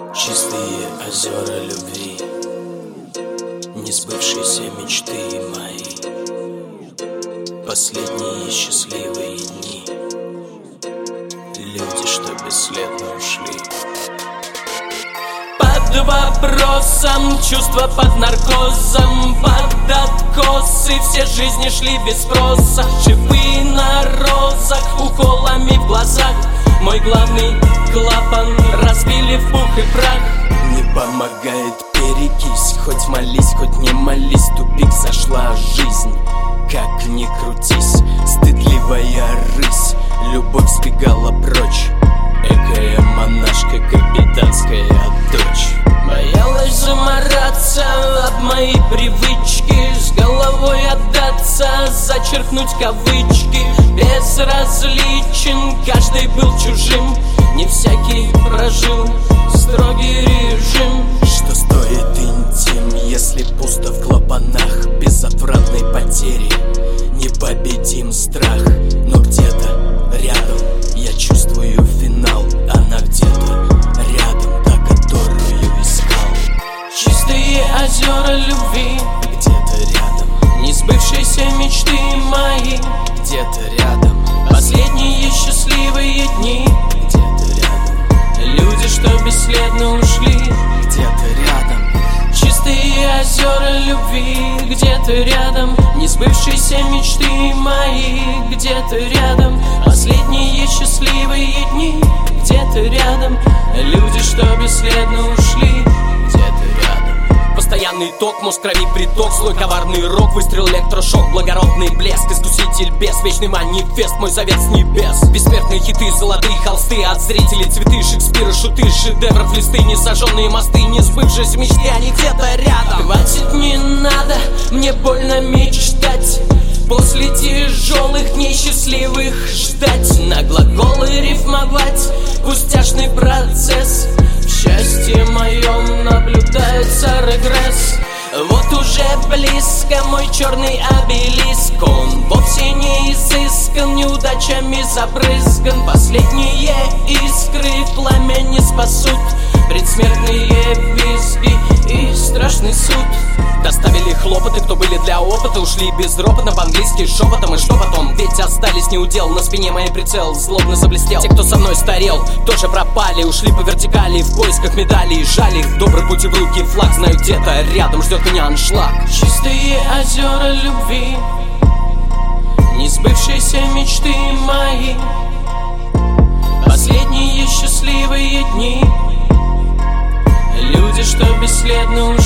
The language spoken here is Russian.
Чистые озера любви, несбывшиеся мечты мои, последние счастливые дни, люди, что бесследно ушли. Под вопросом, чувства под наркозом, под откосы, все жизни шли без спроса. Шипы на розах, уколами в глазах, мой главный клапан разбили в пух и прах. Не помогает перекись, хоть молись, хоть не молись, тупик зашла жизнь. Как ни крутись, стыдливая рысь, любовь сбегала прочь, экая монашка, капитанская дочь. Боялась замораться об мои привычки, с головой отдаться, зачеркнуть кавычки. Безразличен, каждый был чужим, не всякий прожил строгий режим. Что стоит интим, если пусто в клапанах, безотвратной потери непобедим страх. Но где-то рядом я чувствую финал, она где-то рядом, та, которую искал. Чистые озера любви, где-то рядом, несбывшиеся мечты мои, где-то рядом, последние счастливые дни, где-то рядом, люди, что бесследно ушли. где-то рядом, чистые озера любви, где-то рядом, несбывшиеся мечты мои, где-то рядом, последние счастливые дни, где-то рядом, люди, что бесследно ушли. где-то рядом. Постоянный ток, мозг крови приток, слой коварный рок, выстрел электрошок, благородный блеск, искуситель бес, вечный манифест, мой завет с небес. Бессмертные хиты, золотые холсты, от зрителей цветы, Шекспира, шуты, шедевров, листы, несожженные мосты, не сбывшиеся мечты, они где-то рядом. Хватит, не надо, мне больно мечтать, после тяжелых дней счастливых ждать, на глаголы рифмовать, пустяшный процесс. В счастье моем наблюдается регресс. Вот уже близко мой черный обелиск, он вовсе не изыскан, неудачами забрызган. Последние искры пламя не спасут, предсмертные визги и страшный суд. Доставили хлопоты, кто были для опыта, ушли безропотно по-английски шепотом. И что потом? Ведь остались неудел, на спине моей прицел злобно заблестел. Те, кто со мной старел, тоже пропали, ушли по вертикали в поисках медалей. Жали их добрый путь и в руки флаг, знаю, где-то рядом ждет меня аншлаг. Чистые озера любви, несбывшиеся мечты мои, последние счастливые дни, люди, что бесследно ушли.